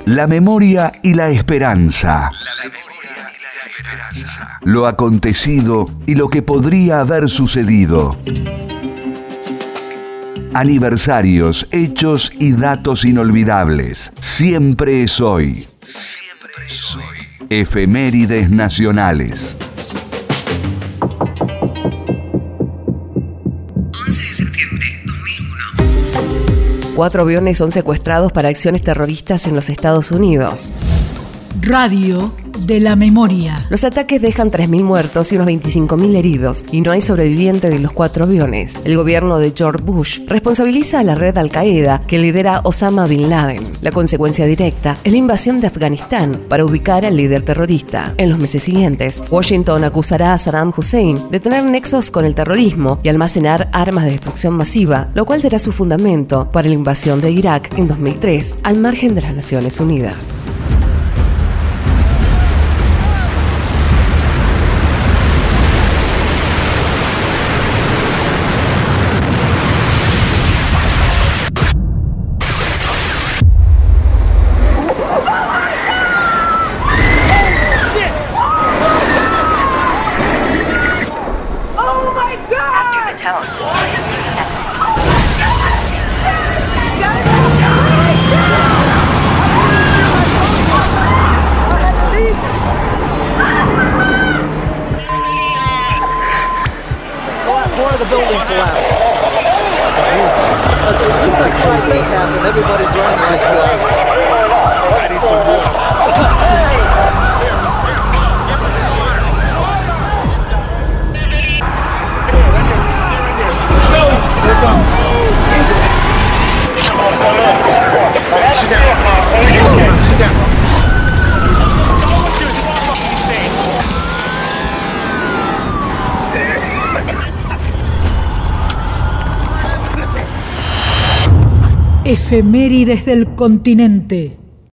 La memoria y la esperanza. Lo acontecido y lo que podría haber sucedido. Aniversarios, hechos y datos inolvidables. Siempre es hoy. Siempre es hoy. Efemérides nacionales. 11 de septiembre 2001. 4 aviones son secuestrados para acciones terroristas en los Estados Unidos. Radio de la memoria. Los ataques dejan 3.000 muertos y unos 25.000 heridos, y no hay sobreviviente de los 4 aviones. El gobierno de George Bush responsabiliza a la red Al-Qaeda que lidera Osama Bin Laden. La consecuencia directa es la invasión de Afganistán para ubicar al líder terrorista. En los meses siguientes, Washington acusará a Saddam Hussein de tener nexos con el terrorismo y almacenar armas de destrucción masiva, lo cual será su fundamento para la invasión de Irak en 2003, al margen de las Naciones Unidas. Part of the building collapsed. It seems like what I think happened. Everybody's running like I need some water. Here it comes. Sit down. Sit down. Efemérides del continente.